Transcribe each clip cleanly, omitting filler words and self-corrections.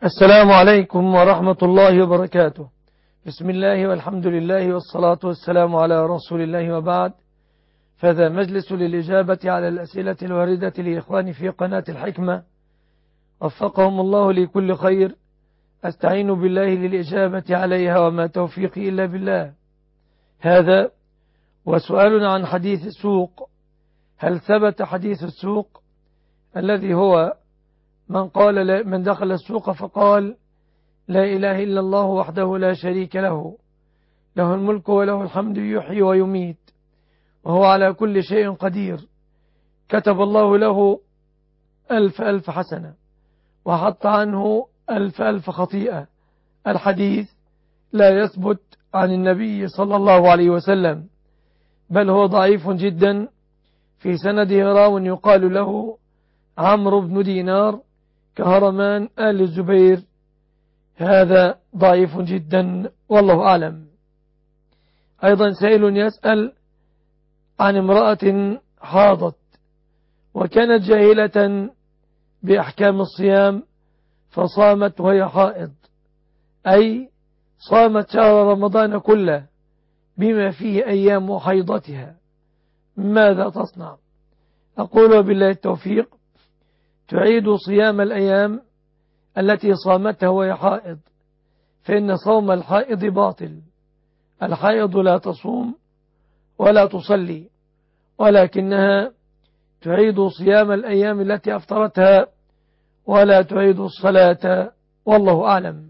السلام عليكم ورحمة الله وبركاته. بسم الله والحمد لله والصلاة والسلام على رسول الله وبعد، فهذا مجلس للإجابة على الأسئلة الواردة لإخواني في قناة الحكمة، وفقهم الله لكل خير. أستعين بالله للإجابة عليها وما توفيقي إلا بالله. هذا وسؤال عن حديث السوق. هل ثبت حديث السوق الذي هو من دخل السوق فقال لا إله إلا الله وحده لا شريك له، له الملك وله الحمد يحيي ويميت وهو على كل شيء قدير، كتب الله له 1000 حسنة وحط عنه 1000 خطيئة. الحديث لا يثبت عن النبي صلى الله عليه وسلم، بل هو ضعيف جدا. في سنده راو يقال له عمرو بن دينار كهرمان آل الزبير، هذا ضعيف جدا والله أعلم. أيضا سائل يسأل عن امرأة حاضت وكانت جاهلة بأحكام الصيام فصامت وهي حائض، أي صامت شهر رمضان كله بما فيه أيام حيضتها، ماذا تصنع؟ أقول بالله التوفيق: تعيد صيام الأيام التي صامتها وهي حائض، فإن صوم الحائض باطل. الحائض لا تصوم ولا تصلي، ولكنها تعيد صيام الأيام التي أفطرتها ولا تعيد الصلاة، والله أعلم.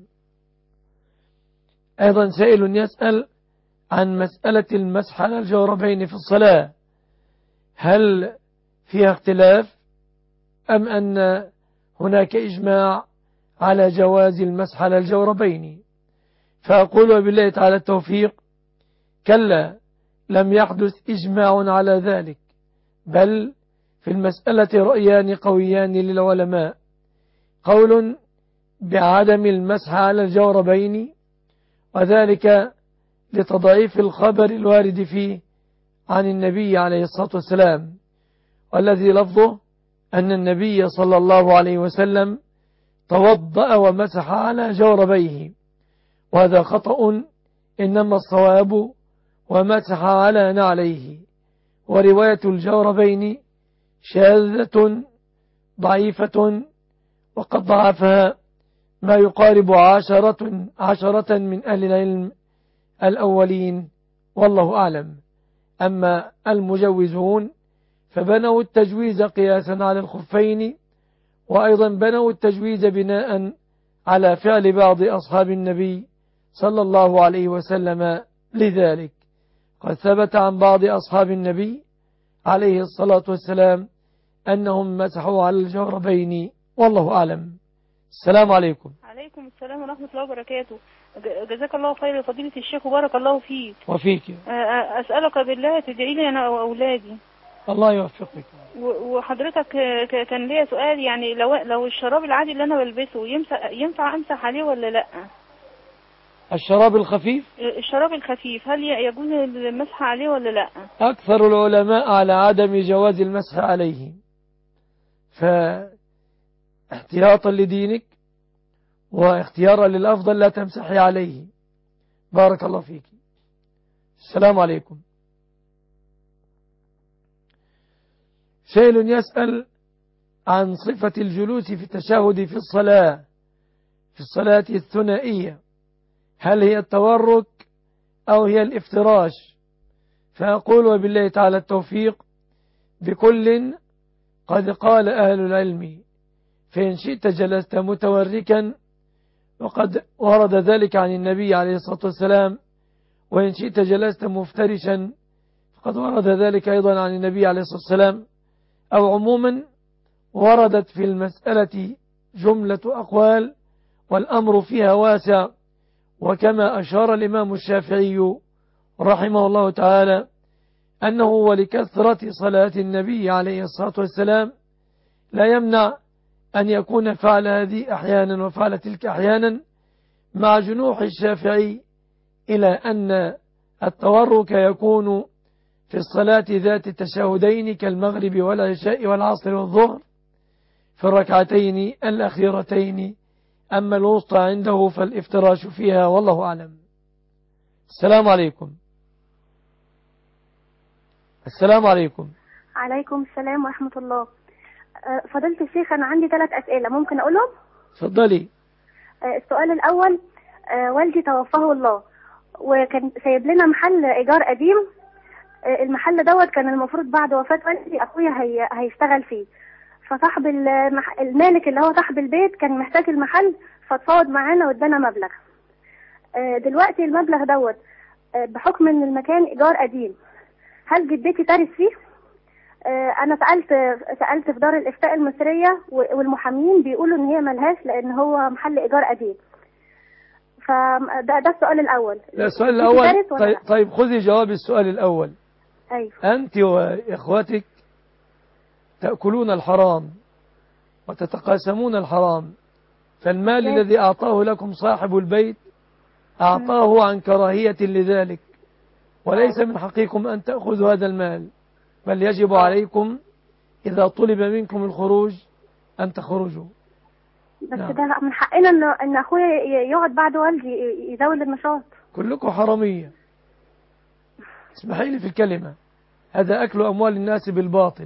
أيضا سائل يسأل عن مسألة المسح على الجوربين في الصلاة، هل فيها اختلاف أم أن هناك إجماع على جواز المسح على الجوربين؟ فأقول بالله تعالى التوفيق: كلا، لم يحدث إجماع على ذلك، بل في المسألة رأيان قويان للعلماء: قول بعدم المسح على الجوربين، وذلك لتضعيف الخبر الوارد فيه عن النبي عليه الصلاة والسلام، والذي لفظه أن النبي صلى الله عليه وسلم توضأ ومسح على جوربيه، وهذا خطأ، إنما الصواب ومسح على نعليه. ورواية الجوربين شاذة ضعيفة، وقد ضعفها ما يقارب عشرة من أهل العلم الأولين، والله أعلم. أما المجوزون فبنوا التجويز قياسا على الخفين، وأيضا بنوا التجويز بناء على فعل بعض أصحاب النبي صلى الله عليه وسلم. لذلك قد ثبت عن بعض أصحاب النبي عليه الصلاة والسلام أنهم مسحوا على الجوربين، والله أعلم. السلام عليكم. عليكم السلام ورحمة الله وبركاته. جزاك الله خير فضيلة الشيخ وبارك الله فيك. وفيك. أسألك بالله تدعي لي أنا وأولادي. الله يوفقك. وحضرتك كان ليا سؤال، يعني لو الشراب العادي اللي أنا بلبسه ينفع أمسح عليه ولا لأ؟ الشراب الخفيف؟ الشراب الخفيف هل يجوز المسح عليه ولا لأ؟ أكثر العلماء على عدم جواز المسح عليه، فاحتياطا لدينك واختيارا للأفضل لا تمسحي عليه. بارك الله فيك. السلام عليكم. سائل يسأل عن صفة الجلوس في التشهد في الصلاة الثنائية، هل هي التورك أو هي الافتراش؟ فأقول وبالله تعالى التوفيق: بكل قد قال أهل العلم، فإن شئت جلست متوركا وقد ورد ذلك عن النبي عليه الصلاة والسلام، وإن شئت جلست مفترشا فقد ورد ذلك أيضا عن النبي عليه الصلاة والسلام. أو عموما وردت في المسألة جملة أقوال والأمر فيها واسع، وكما أشار الإمام الشافعي رحمه الله تعالى أنه ولكثرة صلاة النبي عليه الصلاة والسلام لا يمنع أن يكون فعل هذه أحيانا وفعل تلك أحيانا، مع جنوح الشافعي إلى أن التورك يكون في الصلاة ذات التشهدين كالمغرب والعشاء والعصر والظهر في الركعتين الأخيرتين أما الوسطى عنده فالافتراش فيها، والله أعلم. السلام عليكم. السلام عليكم. عليكم السلام ورحمة الله. فضيلة الشيخ، أنا عندي 3 أسئلة ممكن أقولهم؟ تفضلي. السؤال الأول، والدي توفاه الله وكان سايب لنا محل إيجار قديم. المحل دوت كان المفروض بعد وفاة والدي أخويا هيشتغل فيه، فصاحب المالك اللي هو صاحب البيت كان محتاج المحل، فتفاوض معانا وادانا مبلغ. دلوقتي المبلغ دوت بحكم ان المكان إيجار قديم، هل جدتي ترث فيه؟ انا سألت في دار الافتاء المصرية والمحامين بيقولوا ان هي ملهاش لان هو محل ايجار قديم. فده السؤال الاول. السؤال الاول طيب خذي جواب السؤال الاول. ايوه. انت واخواتك تأكلون الحرام وتتقاسمون الحرام، فالمال الذي اعطاه لكم صاحب البيت اعطاه عن كراهية لذلك، وليس من حقكم ان تأخذوا هذا المال، بل يجب عليكم إذا طلب منكم الخروج أن تخرجوا. بس نعم. ده من حقنا أن أخويا يقعد بعد والدي يزود النشاط. كلكم حرامية، اسمحي لي في الكلمة، هذا أكل أموال الناس بالباطل.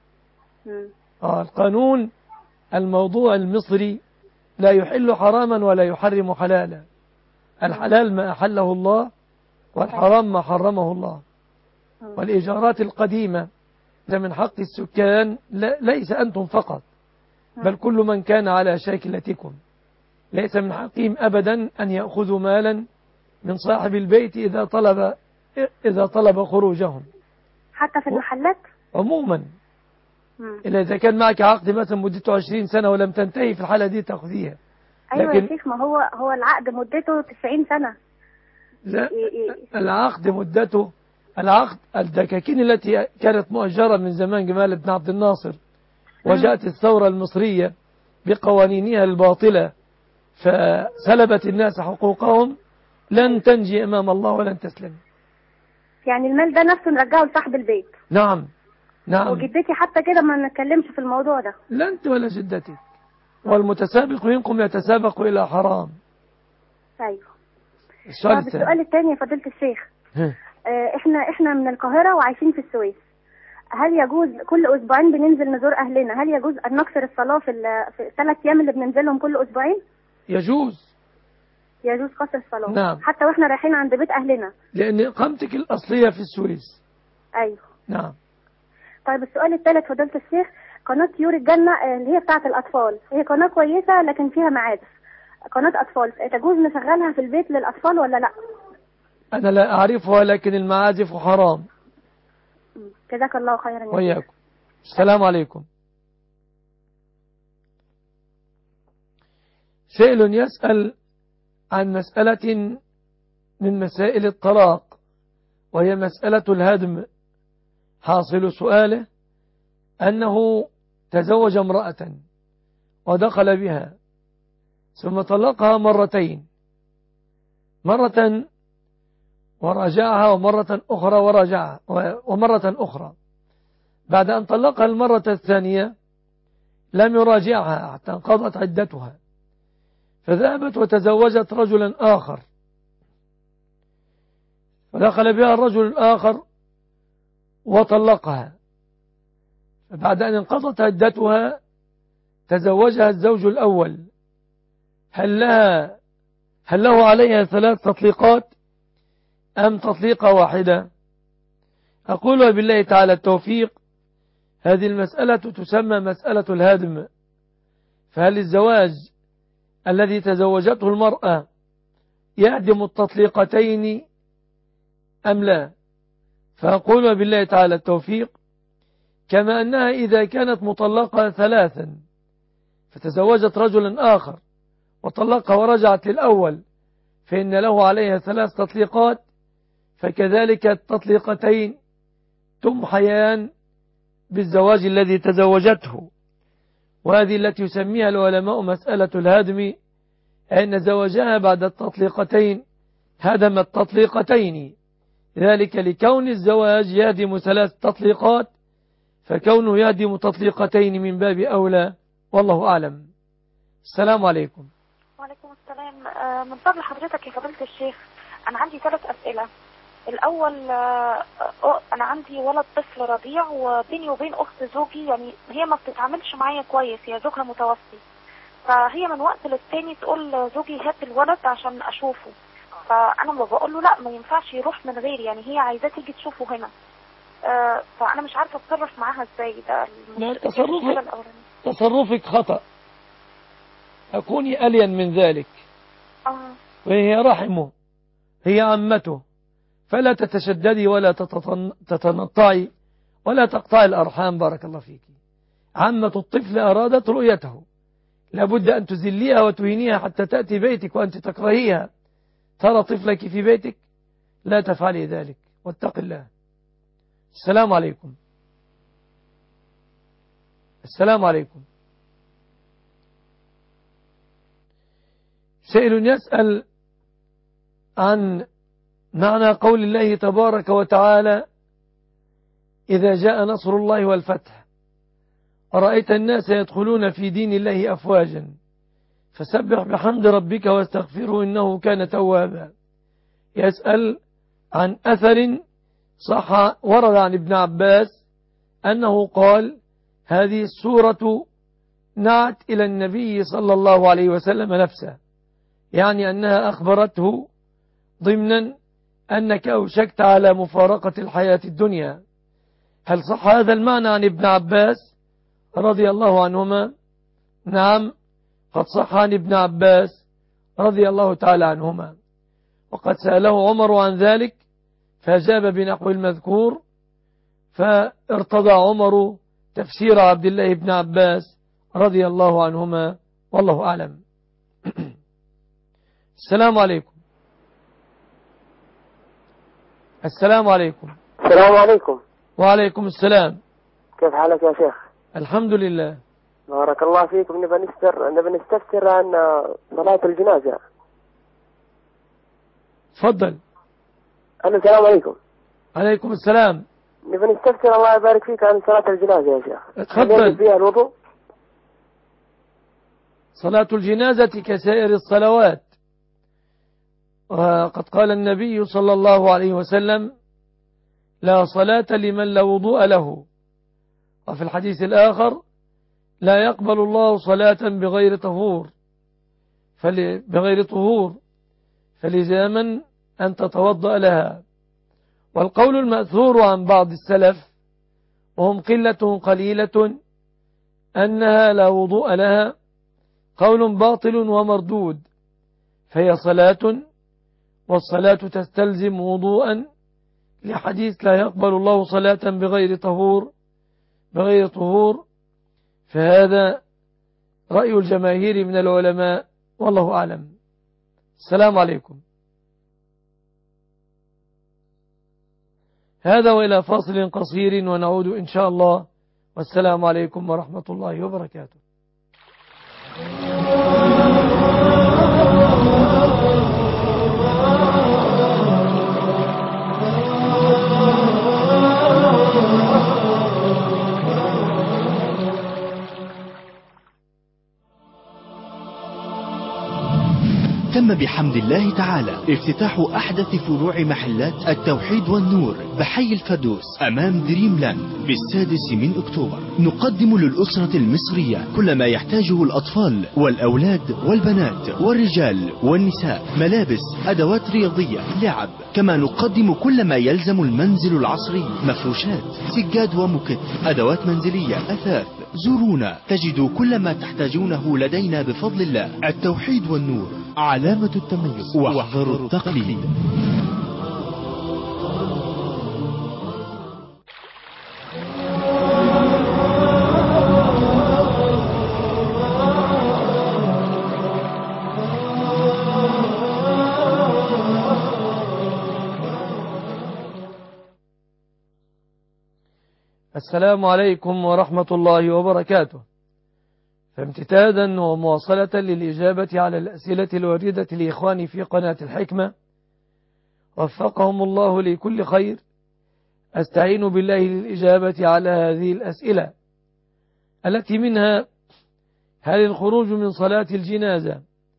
القانون الموضوع المصري لا يحل حراما ولا يحرم حلالا، الحلال ما أحله الله والحرام ما حرمه الله. والإيجارات القديمة من حق السكان ليس أنتم فقط، بل كل من كان على شاكلتكم، ليس من حقهم أبدا أن يأخذوا مالا من صاحب البيت إذا طلب خروجهم، حتى في المحلات عموما. إذا كان معك عقد مثلا مدته 20 سنة ولم تنتهي، في الحالة دي تأخذيها. أيوة يا شيخ، ما هو العقد مدته 90 سنة. لا، العقد مدته الدكاكين التي كانت مؤجرة من زمان جمال بن عبد الناصر، وجاءت الثورة المصرية بقوانينها الباطلة فسلبت الناس حقوقهم، لن تنجي أمام الله ولن تسلم. يعني المال ده نفسه نرجعه لصاحب البيت. نعم نعم. وجدتي حتى كده ما نتكلمش في الموضوع ده. لا أنت ولا جدتك، والمتسابق منكم يتسابق إلى حرام. أيوه. السؤال الثاني يا فضيلة الشيخ، احنا من القاهرة وعايشين في السويس، هل يجوز كل أسبوعين بننزل نزور أهلنا، هل يجوز أن نكسر الصلاة في 3 أيام اللي بننزلهم كل أسبوعين؟ يجوز قصر الصلاة. نعم. حتى وإحنا رايحين عند بيت أهلنا، لأن إقامتك الأصلية في السويس. أيوه نعم. طيب السؤال الثالث فضيلة الشيخ، قناة طيور الجنة اللي هي بتاعة الأطفال، هي قناة كويسة لكن فيها معازف، قناة أطفال، تجوز نشغلها في البيت للأطفال ولا لا؟ أنا لا أعرفها، لكن المعازف حرام. جزاك الله خيرا. وإياكم. السلام عليكم. سائل يسأل عن مسألة من مسائل الطلاق، وهي مسألة الهدم. حاصل سؤاله أنه تزوج امرأة ودخل بها ثم طلقها مرتين، مرة ورجعها ومرة أخرى ورجعها ومرة أخرى. بعد أن طلقها المرة الثانية لم يراجعها حتى انقضت عدتها، فذهبت وتزوجت رجلا آخر، فدخل بها الرجل الآخر وطلقها، فبعد أن انقضت عدتها تزوجها الزوج الأول. هل له عليها 3 تطليقات أم تطليقة واحدة؟ أقول بالله تعالى التوفيق، هذه المسألة تسمى مسألة الهدم. فهل الزواج الذي تزوجته المرأة يهدم التطليقتين أم لا؟ فأقول بالله تعالى التوفيق، كما أنها إذا كانت مطلقة 3 فتزوجت رجلا آخر وطلقها ورجعت للأول فإن له عليها 3 تطليقات، فكذلك التطليقتين تمحيان بالزواج الذي تزوجته. وهذه التي يسميها العلماء مسألة الهدم، أن زواجها بعد التطليقتين هدم التطليقتين، ذلك لكون الزواج يهدم 3 تطليقات، فكونه يهدم تطليقتين من باب أولى، والله أعلم. السلام عليكم. وعليكم السلام. من فضل حضرتك يا فضيلة الشيخ، أنا عندي 3 أسئلة. الأول، أنا عندي ولد طفل رضيع، وبيني وبين أخت زوجي يعني هي ما بتتعاملش معايا كويس، هي زوجها متوفي، فهي من وقت للتاني تقول زوجي هات الولد عشان أشوفه، فأنا ما بقول له لا ما ينفعش يروح من غير، يعني هي عايزاه تيجي تشوفه هنا. فأنا مش عارفة أتصرف معاها إزاي. ده لا، المشكلة الأولانية. تصرفك خطأ، أكوني ألين من ذلك. وهي رحمه، هي عمته، فلا تتشددي ولا تتنطعي ولا تقطعي الأرحام. بارك الله فيك. عمة الطفل أرادت رؤيته، لابد أن تذليها وتهينيها حتى تأتي بيتك وأنت تكرهيها ترى طفلك في بيتك. لا تفعلي ذلك واتق الله. السلام عليكم. السلام عليكم. سائل يسأل عن معنى قول الله تبارك وتعالى: إذا جاء نصر الله والفتح أرأيت الناس يدخلون في دين الله أفواجا فسبح بحمد ربك واستغفره إنه كان توابا. يسأل عن أثر صح ورد عن ابن عباس أنه قال: هذه السورة نعت إلى النبي صلى الله عليه وسلم نفسه، يعني أنها أخبرته ضمنا أنك أوشكت على مفارقة الحياة الدنيا. هل صح هذا المعنى عن ابن عباس رضي الله عنهما؟ نعم، قد صح عن ابن عباس رضي الله تعالى عنهما، وقد سأله عمر عن ذلك فأجاب بنحو المذكور، فارتضى عمر تفسير عبد الله بن عباس رضي الله عنهما، والله أعلم. السلام عليكم. السلام عليكم. السلام عليكم. وعليكم السلام. كيف حالك يا شيخ؟ الحمد لله. بارك الله فيكم. نبي نستفسر عن صلاة الجنازة. تفضل. السلام عليكم. عليكم السلام. نبي نستفسر الله يبارك فيك عن صلاة الجنازة يا شيخ. تفضل. فيها الوضوء؟ صلاة الجنازة كسائر الصلوات، وقد قال النبي صلى الله عليه وسلم: لا صلاة لمن لا وضوء له. وفي الحديث الآخر: لا يقبل الله صلاة بغير طهور فلزاما أن تتوضأ لها. والقول المأثور عن بعض السلف وهم قلة قليلة أنها لا وضوء لها قول باطل ومردود، فهي صلاة، والصلاة تستلزم وضوءا لحديث لا يقبل الله صلاة بغير طهور، فهذا رأي الجماهير من العلماء، والله أعلم. السلام عليكم. هذا وإلى فاصل قصير ونعود إن شاء الله، والسلام عليكم ورحمة الله وبركاته. تم بحمد الله تعالى افتتاح أحدث فروع محلات التوحيد والنور بحي الفردوس أمام دريم لاند ب6 من أكتوبر. نقدم للأسرة المصرية كل ما يحتاجه الأطفال والأولاد والبنات والرجال والنساء: ملابس، أدوات رياضية، لعب. كما نقدم كل ما يلزم المنزل العصري: مفروشات، سجاد ومكت، أدوات منزلية، أثاث. زورونا تجدوا كل ما تحتاجونه لدينا بفضل الله. التوحيد والنور، علامة التميز، واحذروا التقليد. السلام عليكم ورحمة الله وبركاته. فامتدادا ومواصلة للإجابة على الأسئلة الواردة لإخواني في قناة الحكمة، وفقهم الله لكل خير، أستعين بالله للإجابة على هذه الأسئلة التي منها: هل الخروج من صلاة الجنازة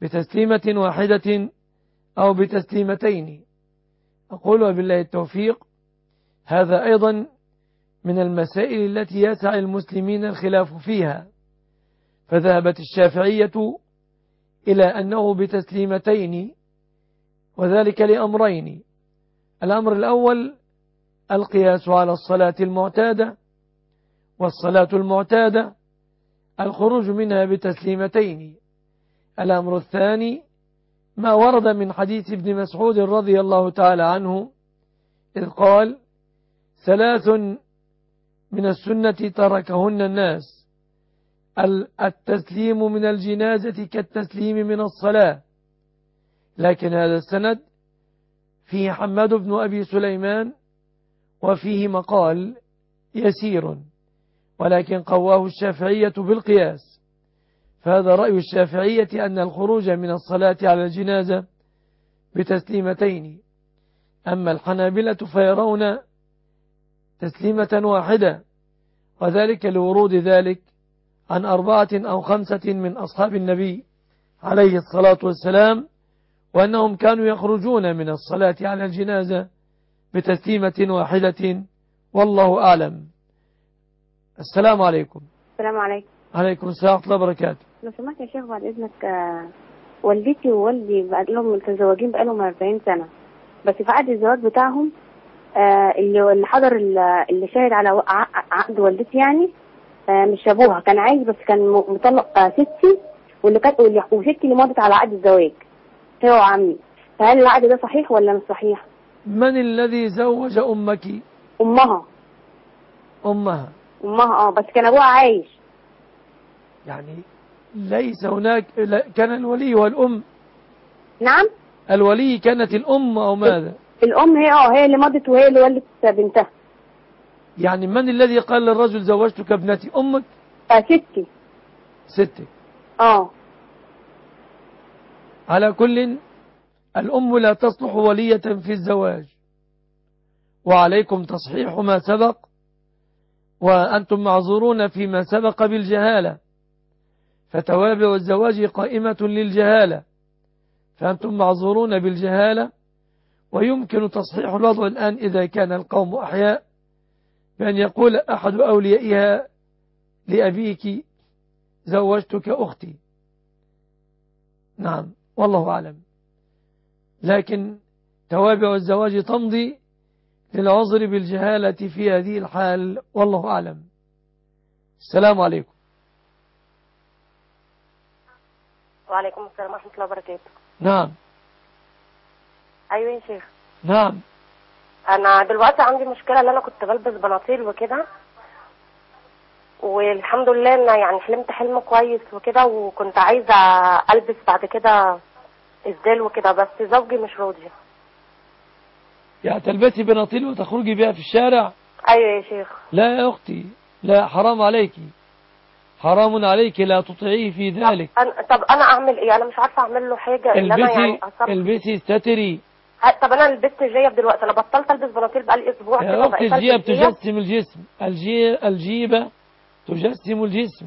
بتسليمة واحدة أو بتسليمتين. أقول وبالله التوفيق. هذا أيضا من المسائل التي يسع المسلمين الخلاف فيها، فذهبت الشافعية إلى أنه بتسليمتين، وذلك لأمرين. الأمر الأول القياس على الصلاة المعتادة، والصلاة المعتادة الخروج منها بتسليمتين. الأمر الثاني ما ورد من حديث ابن مسعود رضي الله تعالى عنه إذ قال: 3 من السنة تركهن الناس: التسليم من الجنازة كالتسليم من الصلاة. لكن هذا السند فيه حماد بن أبي سليمان وفيه مقال يسير، ولكن قواه الشافعية بالقياس، فهذا رأي الشافعية أن الخروج من الصلاة على الجنازة بتسليمتين. أما الحنابلة فيرون تسليمة واحدة، وذلك لورود ذلك عن 4 أو 5 من أصحاب النبي عليه الصلاة والسلام، وأنهم كانوا يخرجون من الصلاة على الجنازة بتسليمة واحدة، والله أعلم. السلام عليكم. السلام عليكم. عليكم السلام ورحمة الله وبركاته. لو سمحت يا شيخ بعد إذنك، والدتي ووالدي بقى لهم متزوجين بقالهم 40 سنة، بس في عقد الزواج بتاعهم اللي حضر اللي شاهد على عقد والدتي يعني مش أبوها، كان عايش بس كان مطلق ستي، وستي اللي مضت على عقد الزواج هي وعمي. فهل العقد ده صحيح ولا مش صحيح؟ من الذي زوج أمك؟ أمها. بس كان أبوها عايش. يعني ليس هناك، كان الولي والأم. نعم. الولي كانت الأم أو ماذا؟ الأم هي اللي مضت وهي اللي ولدت بنتها. يعني من الذي قال للرجل زوجتك ابنتي؟ أمك؟ ستك. على كل، الأم لا تصلح ولية في الزواج، وعليكم تصحيح ما سبق، وأنتم معذورون فيما سبق بالجهالة، فتوابع الزواج قائمة للجهالة، فأنتم معذورون بالجهالة، ويمكن تصحيح الوضع الآن إذا كان القوم أحياء، بأن يقول أحد أوليائها لأبيك: زوجتك أختي. نعم، والله أعلم. لكن توابع الزواج تمضي للعذر بالجهالة في هذه الحال، والله أعلم. السلام عليكم. وعليكم السلام ورحمة الله وبركاته. نعم. أيوة يا شيخ. نعم. أنا دلوقتي عندي مشكلة، اللي أنا كنت بلبس بناطيل وكده، والحمد لله إن يعني حلمت حلم كويس وكده، وكنت عايزة ألبس بعد كده إسدال وكده، بس زوجي مش راضي. يعني تلبسي بناطيل وتخرجي بها في الشارع؟ أيوة يا شيخ. لا يا أختي، لا، حرام عليك، حرام عليك، لا تطيعيه في ذلك. طب أنا أعمل إيه؟ أنا مش عارفة أعمل له حاجة. البسي استتري. طب أنا لبست جيب دلوقتي، أنا بطلت ألبس بناطيل بقالي أسبوع يا أختي، الجيب تجسم الجسم، الجيبة تجسم الجسم.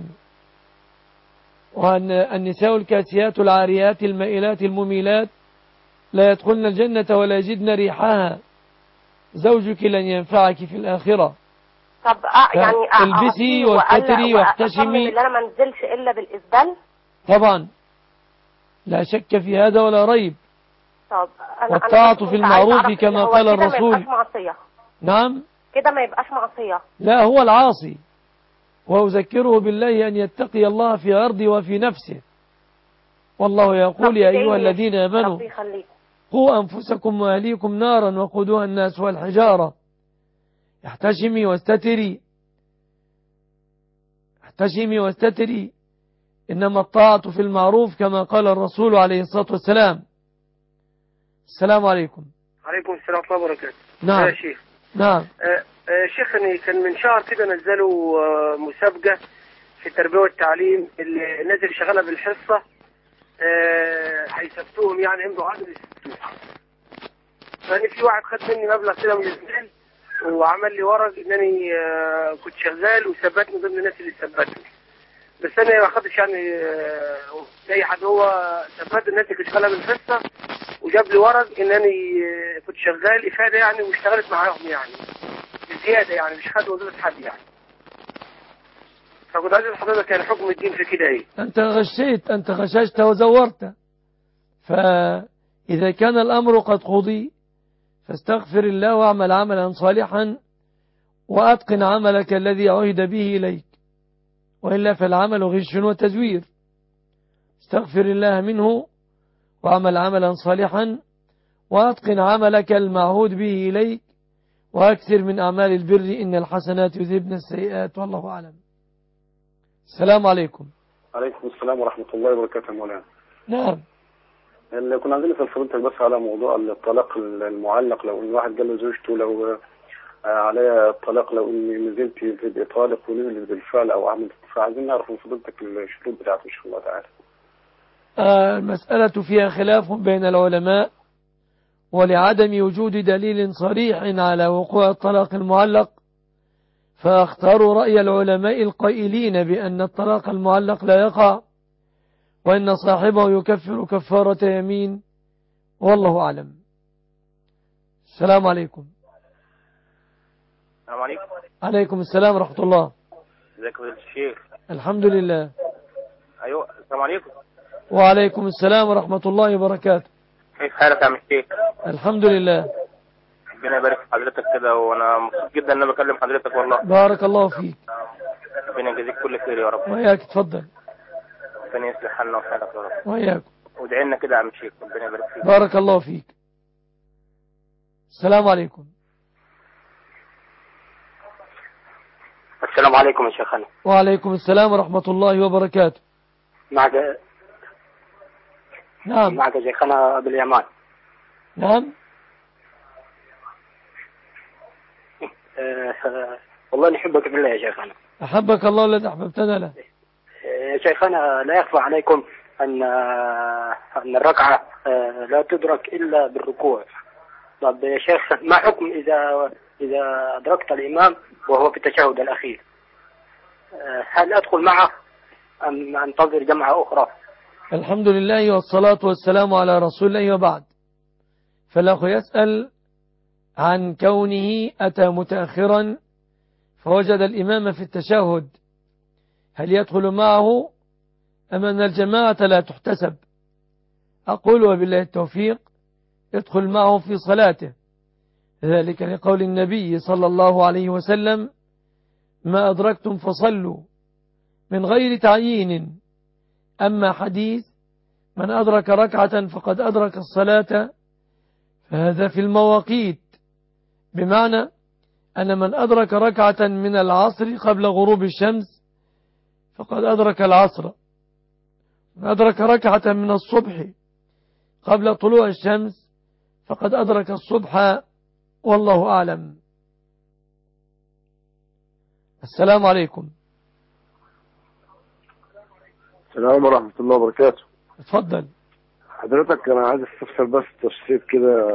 وأن النساء الكاسيات العاريات المائلات المميلات لا يدخلن الجنة ولا يجدن ريحها، زوجك لن ينفعك في الآخرة. طب يعني البسي واستتري واحتشمي. اللي أنا ما انزلش إلا بالإسدال. طبعا لا شك في هذا ولا ريب. طب والطاعة في المعروف كما قال الرسول. ما يبقاش معصية. نعم، كده ما يبقاش معصية. لا، هو العاصي، وأذكره بالله أن يتقي الله في عرضه وفي نفسه، والله يقول: يا أيها الذين آمنوا قوا أنفسكم وأهليكم نارا وقودها الناس والحجارة. احتشمي واستتري، إنما الطاعة في المعروف كما قال الرسول عليه الصلاة والسلام. السلام عليكم. عليكم السلام ورحمة الله وبركاته. نعم يا شيخ. نعم. شيخ، كان من شهر كده نزلوا مسابقة في التربية والتعليم، الناس اللي شغالة بالحصة هيثبتوهم، يعني يمضوا عقد يثبتوهم. فأنا في واحد خد مني مبلغ كده من الزمن، وعمل لي ورق إنني كنت شغال، وثبتني ضمن الناس اللي ثبتني. بس انا ما اخدتش يعني اي حاجه. هو استفاد الناس اللي شغاله بالحصه وجاب لي ورق ان انا كنت شغال افاده يعني، واشتغلت معاهم يعني بزياده يعني، مش خد وظيفه حد يعني. فكنت عايز حضرتك يعني حكم الدين في كده ايه؟ أنت غششت وزورت. فإذا كان الأمر قد قضي فاستغفر الله واعمل عملا صالحا وأتقن عملك الذي عهد به إليك، وإلا فالعمل غش وتزوير. استغفر الله منه واعمل عملا صالحا وأتقن عملك المعهود به إليك، وأكثر من أعمال البر إن الحسنات يذهبن السيئات، والله أعلم. السلام عليكم. عليكم السلام ورحمة الله وبركاته مولانا. نعم. اللي كنا عايزين نسأل فضيلتك بس على موضوع الطلاق المعلق، لو ان واحد قال له زوجته لو عليها الطلاق لو اني نزلت تبقى طالق ونزلت بالفعل او عملت، فعايزين نعرف من فضيلتك الشروط بتاعته ان شاء الله تعالى. المسألة فيها خلاف بين العلماء، ولعدم وجود دليل صريح على وقوع الطلاق المعلق فاختاروا رأي العلماء القائلين بأن الطلاق المعلق لا يقع، وأن صاحبه يكفر كفارة يمين، والله أعلم. السلام عليكم. السلام عليكم. عليكم السلام ورحمة الله. ازيك يا الشيخ؟ الحمد لله. ايوه السلام عليكم. وعليكم السلام ورحمة الله وبركاته. كيف حالك يا عم الشيخ؟ الحمد لله. ربنا يبارك في حضرتك كده، وانا مبسوط جدا ان انا بكلم حضرتك والله. بارك الله فيك. ربنا يجزيك كل خير يا رب. وياك، اتفضل. ربنا يصلح حالنا وحالك يا رب. وياك. وادعي لنا كده يا عم الشيخ، ربنا يبارك فيك. بارك الله فيك. السلام عليكم. السلام عليكم يا شيخنا. وعليكم السلام ورحمة الله وبركاته. معك. نعم. معك شيخنا باليمان. نعم. والله نحبك بالله يا شيخنا. أحبك الله الذي أحببتنا له. يا شيخنا لا يخفى عليكم أن الركعة لا تدرك إلا بالركوع. طب يا شيخ ما حكم إذا أدركت الإمام وهو في التشهد الأخير، هل أدخل معه أم أنتظر جمعة أخرى؟ الحمد لله والصلاة والسلام على رسول الله، وبعد. فالأخ يسأل عن كونه أتى متأخرا فوجد الإمام في التشهد، هل يدخل معه أم أن الجماعة لا تحتسب؟ أقول وبالله التوفيق يدخل معه في صلاته، ذلك لقول النبي صلى الله عليه وسلم: ما أدركتم فصلوا، من غير تعيين. أما حديث من أدرك ركعة فقد أدرك الصلاة فهذا في المواقيت، بمعنى أن من أدرك ركعة من العصر قبل غروب الشمس فقد أدرك العصر، من أدرك ركعة من الصبح قبل طلوع الشمس فقد أدرك الصبح، والله أعلم. السلام عليكم. السلام ورحمة الله وبركاته. اتفضل. حضرتك أنا عايز استفسر بس تفسير كده،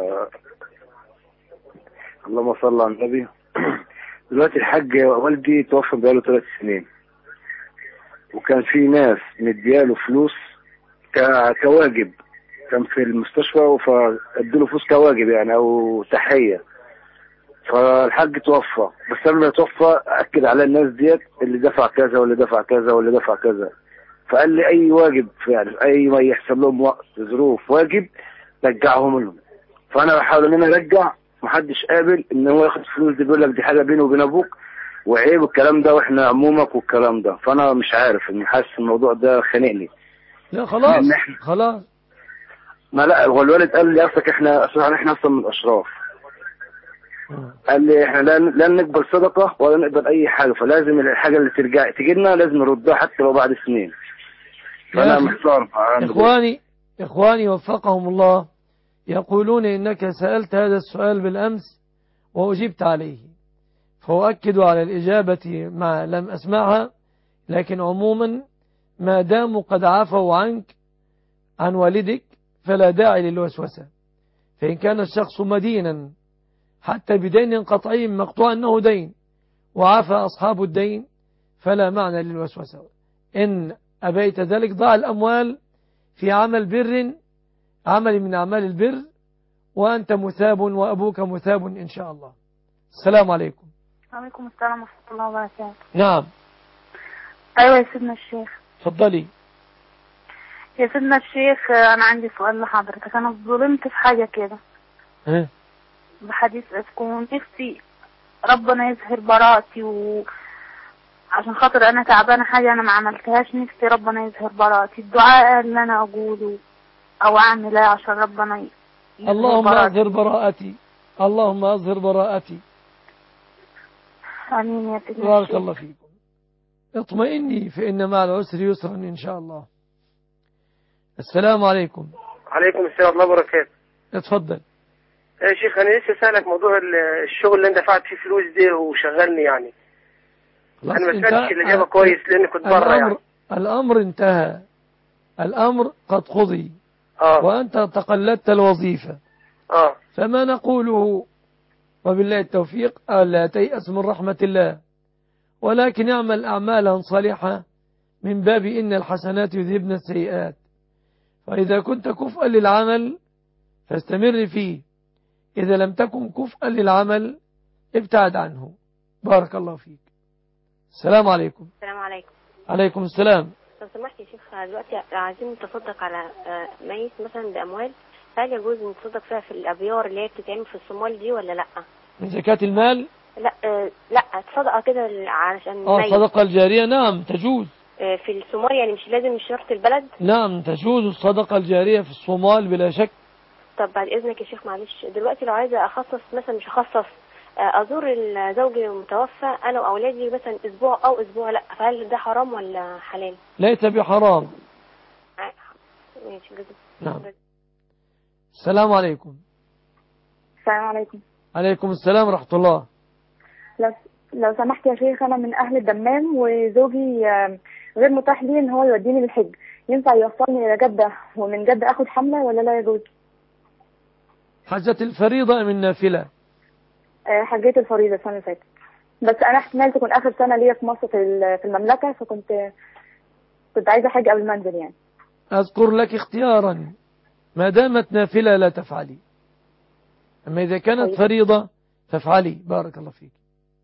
اللهم صل على النبي. دلوقتي الحاج والدي توفى بقاله 3 سنين، وكان في ناس مدياله فلوس كواجب، كان في المستشفى فادوا له فلوس كواجب يعني او تحية. فالحاج توفى، بس قبل ما يتوفى اكد على الناس ديت اللي دفع كذا واللي دفع كذا واللي دفع كذا، فقال لي اي واجب يعني اي ما يحصل لهم وقت ظروف واجب رجعهم لهم. فانا بحاول ان انا ارجع، محدش قابل ان هو ياخد فلوس دي، بيقول لك دي حاجه بينه وبين ابوك وعيب والكلام ده واحنا عمومك والكلام ده. فانا مش عارف، اني حاسس الموضوع ده خانقني. لا خلاص خلاص. ما لا، هو الوالد قال لي اصلك احنا اصلا من الاشراف. قال لي احنا لا نقبل صدقه ولا نقبل اي حاجه، فلازم الحاجه اللي تيجي لنا لازم نردها حتى لو بعد سنين. فانا محتار. اخواني وفقهم الله يقولون انك سألت هذا السؤال بالامس واجبت عليه، فأؤكد على الإجابة ما لم أسمعها، لكن عموما ما داموا قد عفوا عنك عن والدك فلا داعي للوسوسة. فإن كان الشخص مدينا حتى بدين قطعي مقطوع أنه دين وعفى أصحاب الدين فلا معنى للوسوسة. إن أبيت ذلك ضع الأموال في عمل بر، عمل من أعمال البر، وأنت مثاب وأبوك مثاب إن شاء الله. السلام عليكم. وعليكم السلام ورحمة الله وبركاته. نعم. أيوة يا سيدنا الشيخ. تفضلي. يا سيدنا الشيخ أنا عندي سؤال لحضرتك. أنا ظلمت في حاجة كده بحديث أسكن، نفسي ربنا يظهر براءتي، وعشان خاطر أنا تعبانة حاجة أنا ما عملتهاش، نفسي ربنا يظهر براءتي. الدعاء اللي أنا أقوله أو أعمل إيه عشان ربنا يظهر اللهم أظهر براءتي، اللهم أظهر براءتي. آمين يا سيدنا. بارك الله فيكم. اطمئني فإن مع العسر يسرا إن شاء الله. السلام عليكم. عليكم السلام ورحمة الله وبركاته. اتفضل. يا شيخ أنا لسه سألك موضوع الشغل اللي أنت دفعت فيه فلوس دي وشغلني يعني. أنا ما سمعتش الإجابة كويس لأني كنت بره يعني. الأمر انتهى، الأمر قد قضي. وأنت تقلدت الوظيفة. فما نقوله وبالله التوفيق ألا تيأس من رحمة الله، ولكن اعمل أعمالا صالحة من باب إن الحسنات يذهبن السيئات. فإذا كنت كفءا للعمل فاستمر فيه، إذا لم تكن كفءا للعمل ابتعد عنه. بارك الله فيك. السلام عليكم. السلام عليكم. عليكم السلام. لو سمحت يا شيخ، دلوقتي عايزين نتصدق على ميت مثلا بأموال، هل يجوز نتصدق فيها في الأبيار اللي هي بتتعمل في الصومال دي ولا لأ؟ من زكاة المال؟ لا صدقة كده علشان ميت. صدقة الجارية نعم تجوز في الصومال، يعني مش لازم من شرط البلد؟ نعم تجوز الصدقة الجارية في الصومال بلا شك. طب بعد إذنك يا شيخ معلش، دلوقتي لو عايزة أخصص مثلا، مش أخصص، أزور الزوج المتوفى أنا وأولادي مثلا أسبوع أو أسبوع لأ، فهل ده حرام ولا حلال؟ ليس بحرام. ماشي جزاك. نعم. السلام عليكم. السلام عليكم. عليكم السلام ورحمة الله. لو سمحت يا شيخ، أنا من أهل الدمام وزوجي غير متاح لي إن هو يوديني للحج، ينفع يوصلني إلى جدة ومن جدة أخد حملة ولا لا يجوز؟ حجة الفريضة أم النافلة؟ حجيت الفريضة السنة اللي فاتت، بس أنا احتمال تكون آخر سنة ليا في مصر في المملكة، فكنت عايزة حاجة قبل ما أنزل يعني. أذكر لك اختيارا، ما دامت نافلة لا تفعلي، أما إذا كانت فريضة فافعلي. بارك الله فيك.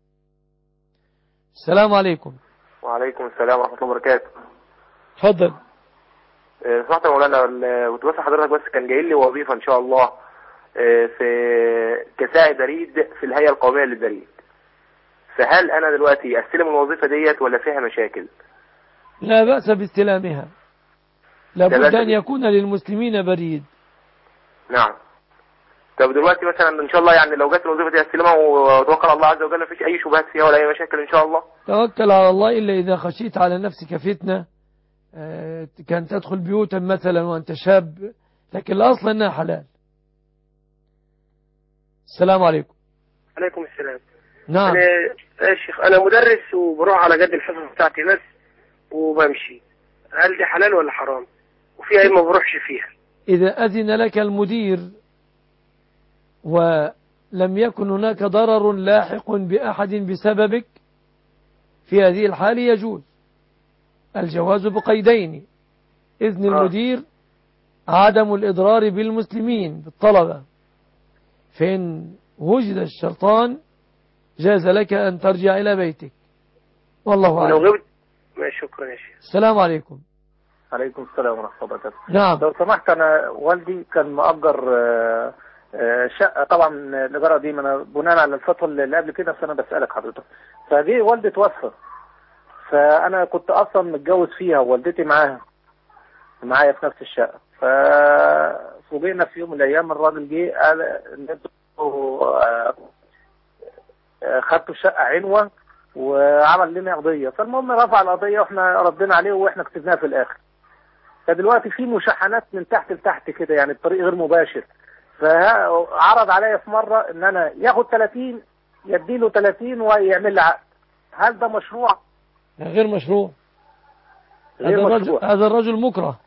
السلام عليكم. وعليكم السلام ورحمة الله وبركاته. تفضل. سمعت يا مولانا، كنت بس حضرتك بس كان جاي لي وظيفة إن شاء الله في كساعي بريد في الهيئة القومية للبريد، فهل أنا دلوقتي أستلم الوظيفة ديت ولا فيها مشاكل؟ لا بأس باستلامها، لابد أن يكون للمسلمين بريد. نعم. طب دلوقتي مثلا ان شاء الله يعني لو جت الوظيفه دي استلمها وتوكل على الله عز وجل، مفيش اي شبهات فيها ولا اي مشاكل ان شاء الله؟ توكل على الله، الا اذا خشيت على نفسك فتنه كان تدخل بيوتا مثلا وانت شاب، لكن الاصل انها حلال. السلام عليكم. عليكم السلام. نعم. يا شيخ انا مدرس وبروح على قد الحصص بتاعتي بس وبمشي، هل دي حلال ولا حرام؟ وفي اي ما بروحش فيها؟ اذا اذن لك المدير ولم يكن هناك ضرر لاحق بأحد بسببك، في هذه الحال يجوز الجواز بقيدين: إذن المدير، عدم الإضرار بالمسلمين بالطلبة. فإن وجد الشرطان جاز لك أن ترجع إلى بيتك، والله أعلم. لو غبت شكرا يا شيخ. السلام عليكم. عليكم السلام ورحمة الله وبركاته. نعم. لو سمحت، أنا والدي كان مؤجر شقة، طبعا الإجارة دي من بناء على الفترة اللي قبل كده، فأنا بسألك حضرتك، فدي والدي توفى، فأنا كنت أصلا متجوز فيها ووالدتي معايا في نفس الشقة، ففوجئنا في يوم من الأيام الراجل جه قال إن انتوا خدتوا الشقة عنوة وعمل لنا قضية، فالمهم رفع القضية وإحنا ردينا عليه وإحنا كسبناها في الآخر. فدلوقتي في مشاحنات من تحت لتحت كده، يعني الطريق غير مباشر، فعرض عليا في مرة ان انا ياخد 30 يديله 30 ويعمل لي عقد. هل ده مشروع؟ غير مشروع. هذا الرجل مكره.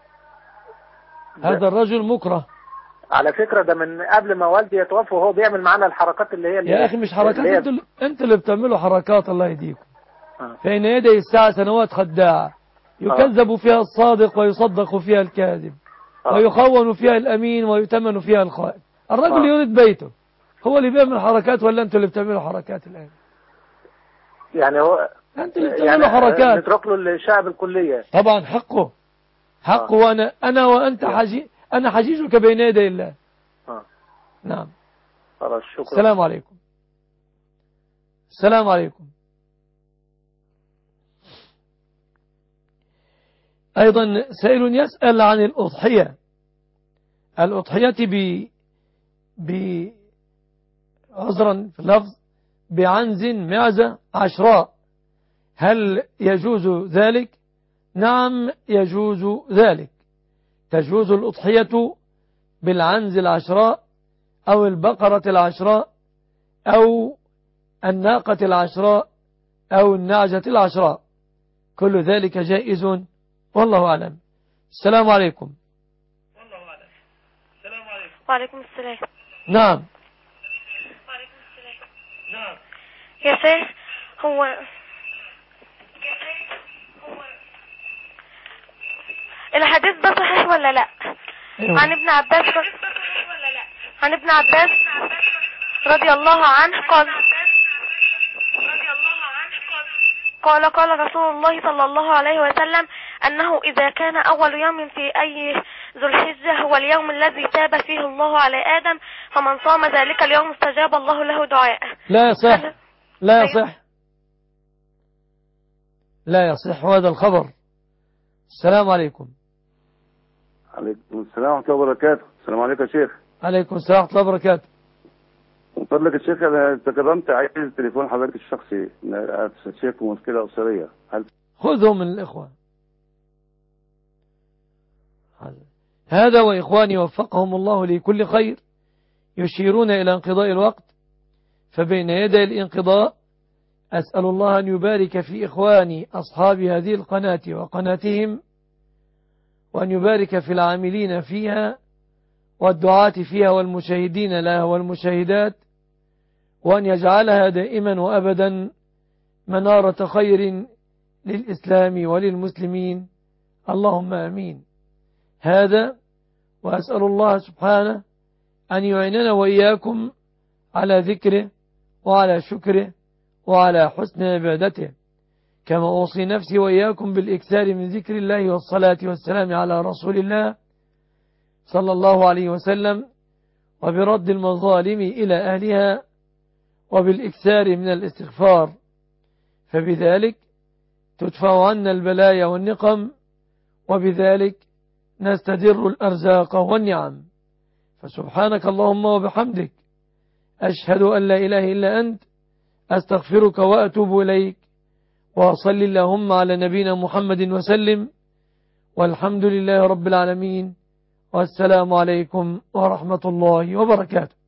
هذا الرجل مكره. على فكرة ده من قبل ما والدي يتوفى وهو بيعمل معانا الحركات اللي هي يا اخي مش حركات، انتوا اللي بتعملوا حركات، الله يهديكم. فإن يدي الساعة سنوات خداعة، يكذب فيها الصادق ويصدق فيها الكاذب، ويخون فيها الأمين ويتمن فيها الخائن. الرجل يريد بيته، هو اللي بيعمل حركات ولا أنتوا اللي بتعملوا حركات الآن؟ يعني هو أنتوا اللي بتعملوا حركات. نترك له الشعب الكلية. طبعا حقه وأنا وأنت أنا حجيجك بين يدي الله. نعم. خلاص شكرا. السلام عليكم. السلام عليكم. أيضا سائل يسأل عن الأضحية. الأضحية عذرا في اللفظ بعنز معزة عشراء، هل يجوز ذلك؟ نعم يجوز ذلك. تجوز الأضحية بالعنز العشراء أو البقرة العشراء أو الناقة العشراء أو النعجة العشراء، كل ذلك جائز والله أعلم. السلام عليكم. وعليكم السلام. نعم. يا شيخ هو الحديث ده صحيح ولا لا؟ عن ابن عباس رضي الله عنه قال رسول الله صلى الله عليه وسلم أنه إذا كان أول يوم في أي ذو الحجة هو اليوم الذي تاب فيه الله على آدم، فمن صام ذلك اليوم استجاب الله له دعاءه. لا يصح هذا الخبر. السلام عليكم. عليكم السلام ورحمة الله وبركاته. السلام عليكم يا شيخ. عليكم السلام ورحمة الله وبركاته. من فضلك يا شيخ أنا تكرمت عايز تليفون حضرتك الشخصي، شيخ مشكلة أسرية. خذه من الإخوة. هذا وإخواني وفقهم الله لكل خير يشيرون إلى انقضاء الوقت، فبين يدي الانقضاء أسأل الله أن يبارك في إخواني أصحاب هذه القناة وقناتهم، وأن يبارك في العاملين فيها والدعاة فيها والمشاهدين لها والمشاهدات، وأن يجعلها دائما وأبدا منارة خير للإسلام وللمسلمين، اللهم آمين. هذا وأسأل الله سبحانه أن يعيننا وإياكم على ذكره وعلى شكره وعلى حسن عبادته، كما أوصي نفسي وإياكم بالإكثار من ذكر الله والصلاة والسلام على رسول الله صلى الله عليه وسلم، وبرد المظالم إلى أهلها، وبالإكثار من الاستغفار، فبذلك تدفع عنا البلايا والنقم، وبذلك نستدر الأرزاق والنعم. فسبحانك اللهم وبحمدك أشهد أن لا إله إلا أنت، أستغفرك وأتوب إليك، وصل اللهم على نبينا محمد وسلم، والحمد لله رب العالمين، والسلام عليكم ورحمة الله وبركاته.